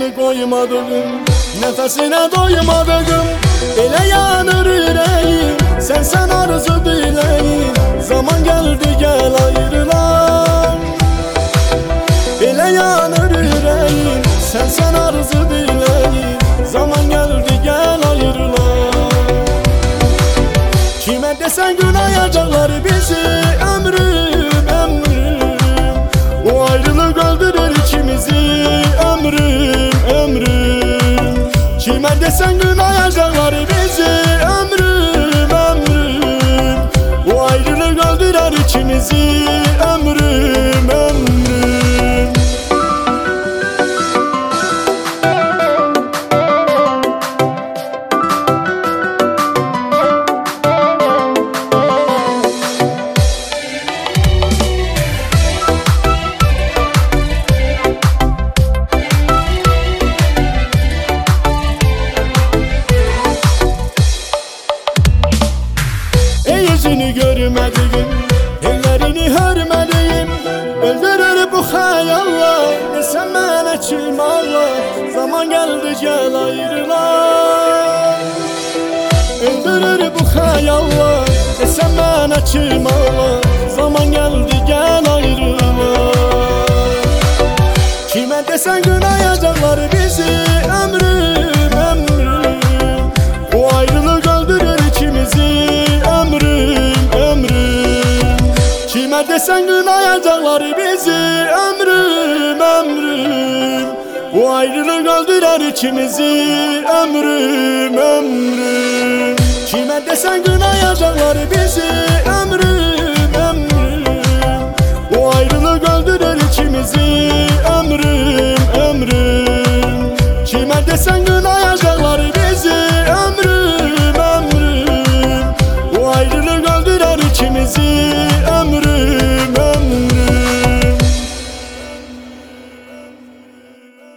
gözünü koymadığım, nefesine doymadığım, ele yanır yüreğim, sen arzu dileğim. Zaman geldi gel ayrılan, ele yanır yüreğim, sen arzu dileğim. Zaman geldi gel ayrılan. Kime desen günayacaklar bizi, ömrüm ömrüm. O ayrılık öldürür ikimizi, ömrüm ömrüm. Kime desen günayacaklar bizi, ömrüm ömrüm. O ayrılık öldürür ikimizi, ömrüm ömrüm. Yüzünü görmediğim, ellerini hörmediğim, öldürür bu hayallar. Desem ben içim ağlar, zaman geldi gel ayrılar. Öldürür bu hayallar, desem ben içim ağlar. Zaman geldi gel ayrılar. Kime desen günayacaklar bizi, ömrüm ömrüm. O ayrılık öldürür ikimizi, ömrüm ömrüm. Kime desen günayacaklar bizi, ömrüm ömrüm. O ayrılık öldürür ikimizi, ömrüm ömrüm. Kime desen günayacaklar bizi, ömrüm ömrüm. O ayrılık öldürür ikimizi, ömrüm ömrüm. Kime desen